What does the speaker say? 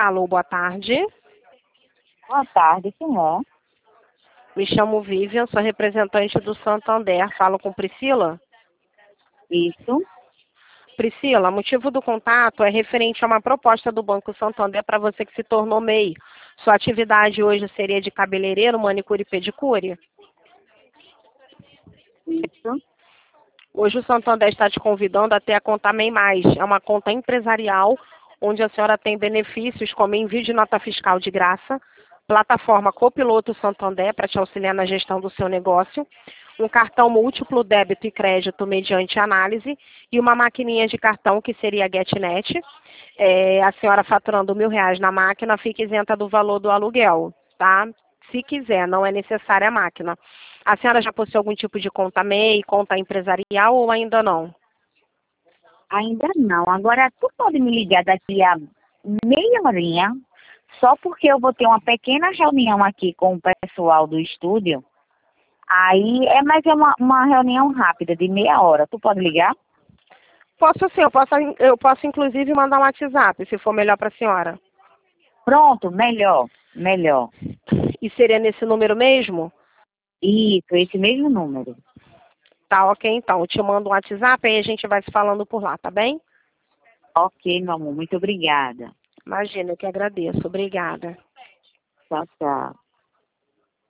Alô, boa tarde. Boa tarde, quem é? Me chamo Vivian, sou representante do Santander. Falo com Priscila? Isso. Priscila, o motivo do contato é referente a uma proposta do Banco Santander para você que se tornou MEI. Sua atividade hoje seria de cabeleireiro, manicure e pedicure? Isso. Hoje o Santander está te convidando a ter a conta MEI Mais. É uma conta empresarial onde a senhora tem benefícios como envio de nota fiscal de graça, plataforma Copiloto Santander para te auxiliar na gestão do seu negócio, um cartão múltiplo débito e crédito mediante análise e uma maquininha de cartão que seria a GetNet. A senhora faturando R$ 1.000 na máquina fica isenta do valor do aluguel, tá? Se quiser, não é necessária a máquina. A senhora já possui algum tipo de conta MEI, conta empresarial ou ainda não? Ainda não. Agora, tu pode me ligar daqui a meia horinha, só porque eu vou ter uma pequena reunião aqui com o pessoal do estúdio. Aí, mas é uma reunião rápida, de meia hora. Tu pode ligar? Posso sim, eu posso inclusive mandar um WhatsApp, se for melhor para a senhora. Pronto, melhor, melhor. E seria nesse número mesmo? Isso, esse mesmo número. Tá, ok, então. Eu te mando um WhatsApp e a gente vai se falando por lá, tá bem? Ok, meu amor, muito obrigada. Imagina, eu que agradeço. Obrigada. Tchau, tchau.